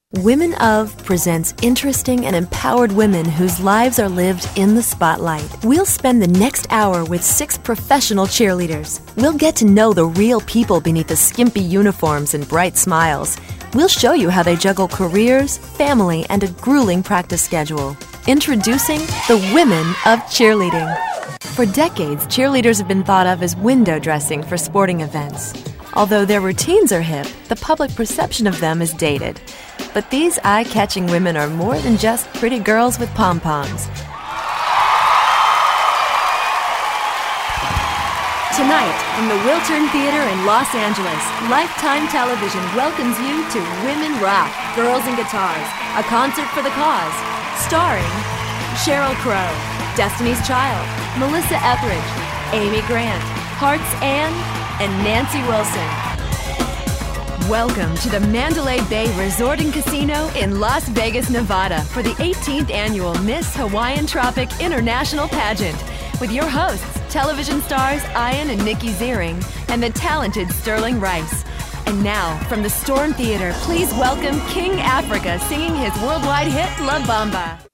Women of presents interesting and empowered women whose lives are lived in the spotlight. We'll spend the next hour with 6 professional cheerleaders. We'll get to know the real people beneath the skimpy uniforms and bright smiles. We'll show you how they juggle careers, family, and a grueling practice schedule. Introducing the women of cheerleading. For decades, cheerleaders have been thought of as window dressing for sporting events. Although their routines are hip, the public perception of them is dated. But these eye-catching women are more than just pretty girls with pom-poms. Tonight, from the Wiltern Theater in Los Angeles, Lifetime Television welcomes you to Women Rock, Girls and Guitars, a concert for the cause, starring Sheryl Crow, Destiny's Child, Melissa Etheridge, Amy Grant, Hearts Ann, and Nancy Wilson. Welcome to the Mandalay Bay Resort and Casino in Las Vegas, Nevada for the 18th annual Miss Hawaiian Tropic International Pageant with your hosts, television stars Ian and Nikki Ziering and the talented Sterling Rice. And now, from the Storm Theater, please welcome King Africa singing his worldwide hit La Bamba.